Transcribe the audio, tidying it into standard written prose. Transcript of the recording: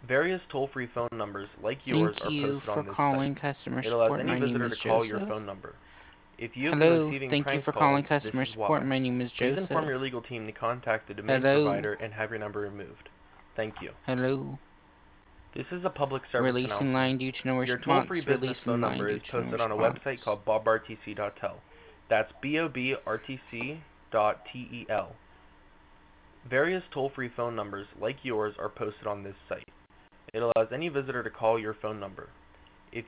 Various toll-free phone numbers like yours Thank are you posted for on this site. calling customer It allows support. any My name visitor is to call your Joseph. phone number. If you have been Hello, receiving thank you prank for calls, calling this customer is support. why. My name is Please inform Joseph. your legal team to contact the domain Hello, provider and have your number removed. Thank you. hello. This is a public service Releasing announcement. line due to no Your toll-free response. business phone Releasing line number due is to no posted on a website response. called bobrtc.tel. That's bobrtc.tel. Various toll-free phone numbers like yours are posted on this site. It allows any visitor to call your phone number.